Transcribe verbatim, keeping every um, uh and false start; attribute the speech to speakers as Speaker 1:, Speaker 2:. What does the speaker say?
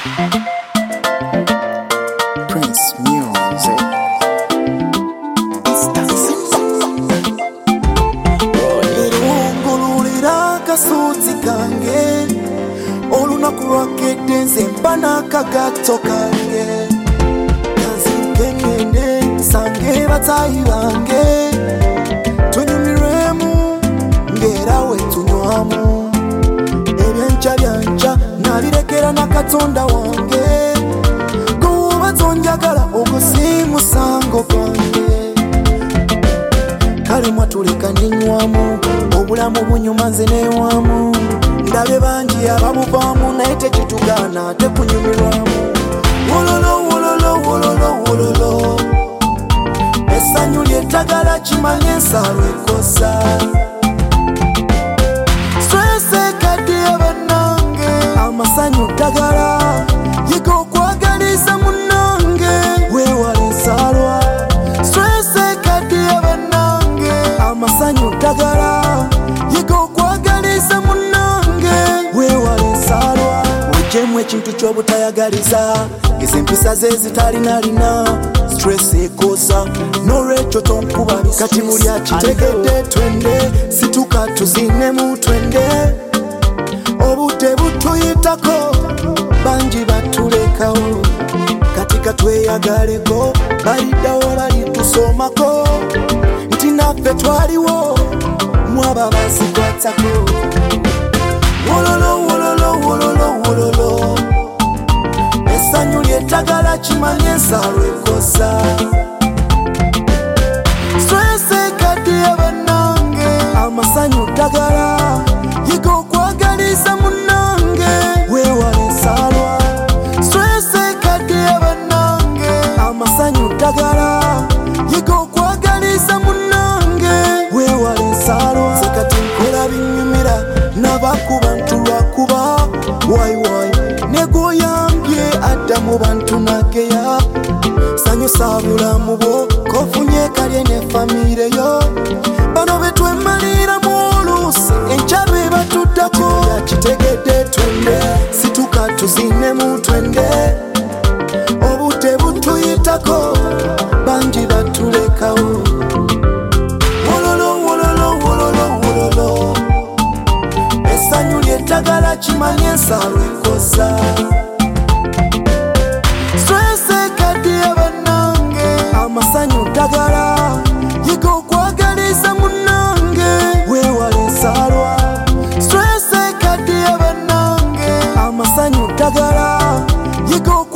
Speaker 1: Prince Music.
Speaker 2: Erungululira akasuuti kange olunaku lwakedde nze mpa n'akagato kange kanzike ngende nsange bataayi bange tunyumirwemu ng'era we tunywamu ebyenkya byankya nabirekera na Katonda wange kuba tonjagala ogwo si musango gwange kale mwatuleka nenywamu obulamu bunyuma nze newamu ndabe bangi ababuvaamu naye tekitugaana tekunyumirwamu wololo wololo wololo wololo essanyu lyettagala kimanye ensalo ekosa stresekaddiye bannange amasanyu ddagala yiga okwagaliza munnange weewala ensalwa stresekaddiye bannange amasanyu ddagala yiga okwagaliza munnange weewala ensalwa wejjemu ekintu ky'obutayagaliza ez'empisa ze zitalinalina stress ekosa n'olwekyo tonkubabisa kati buli akitegedde twende situka tuzinemu twende obudde butuyitako bangi batulekawo kati katweyagaleko baliddawo balitusomako nti naffe twaliwo mwaba bazikwatako wololo wololo wololo wololo essanyu lyettagala kimanye ensalo ekosa stresekaddiye bannange amasanyu ddagala yiga okwagaliza munnange weewala ensalwa stresekaddiye bannange amasanyu ddagala yiga okwagaliza munnange weewala ensalwa nze kati nkola binyumira nabakuba ntulwakuba wayiwayi negoyambye adda mu bantu nageya sanyusa bulamu bwo kofunye kalye ne famireyo bano betwemaliramu oluusi enkya be batuddako yakitegedde twende situka tuzinemu twende obudde butuyitako bangi batulekawo wololo wololo wololo wololo essanyu lyettagala kimanye ensalo ekosa stresekaddiye bannange amasanyu ddagala yiga okwagaliza munnange weewala ensalwa stresekaddiye bannange amasanyu ddagala yiga